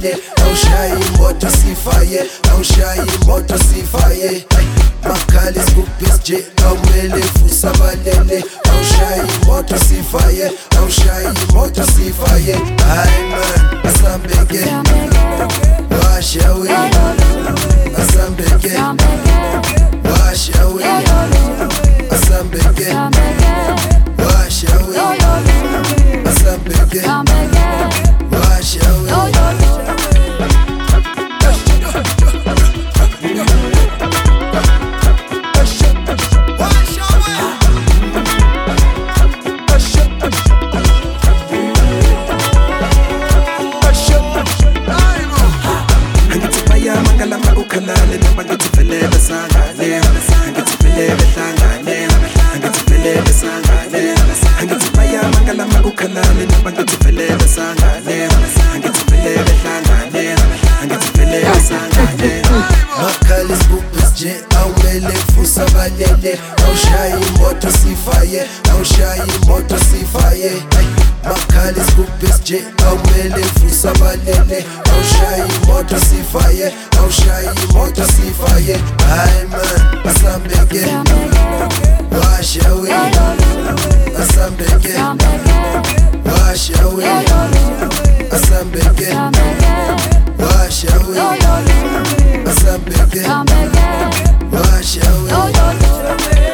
sibalele, awushayi imoto sifaye, awushayi imoto sifaye. Makali scoopers J, awumele fusa balele, awushayi imoto sifaye, awushayi imoto sifaye. Hayi man, asambeke, wash away, asambeke, wash away, asambeke, wash away, asambeke, wash away. Mangalama ukhalale noma ngithiphelele besangane, ngithiphelele hlangane, ngithiphelele sangane, ngithipaya mangalama ukhalale noma ngithiphelele besangane, ngithiphelele hlangane, ngithiphelele sangane. Makali scoopers J, awumele fusa balele, awushayi imoto sifaye, awushayi imoto sifaye. Makali scoopers J, awumele fusa balele, awushayi imoto sifaye, awushayi imoto sifaye. Hayi man, asambeke, wash away, asambeke, wash away, asambeke, wash away, asambeke, wash away.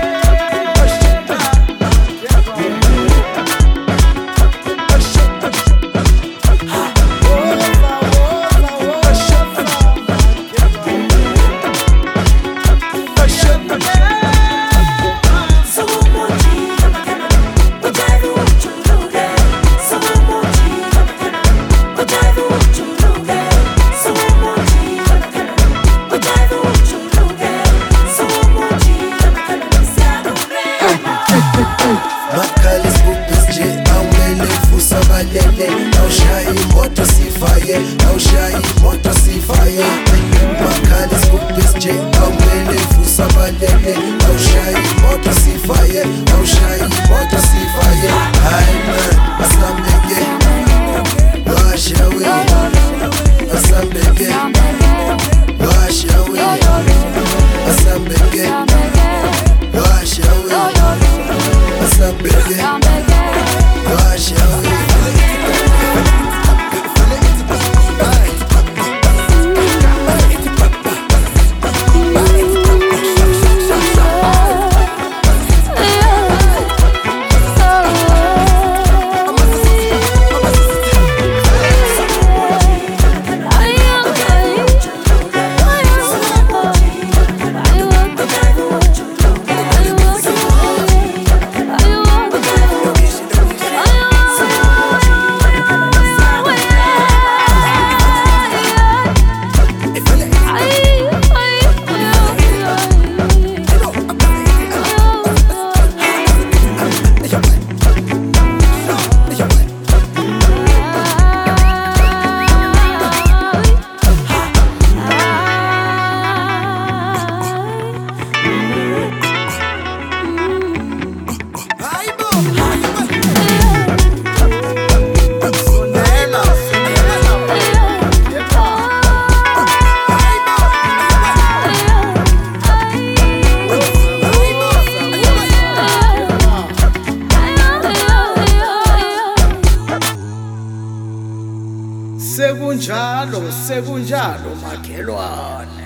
Makali scoopers J, awumele fusa balele, awushayi imoto sifaye, awushayi imoto sifaye. Makali scoopers J, awumele fusa balele, awushayi imoto sifaye, awushayi imoto sifaye. Hayi man, asambeke, wash away, asambeke, wash away, asambeke, wash away, asambeke, wash away. Sekunjalo, sekunjalo makhelwane.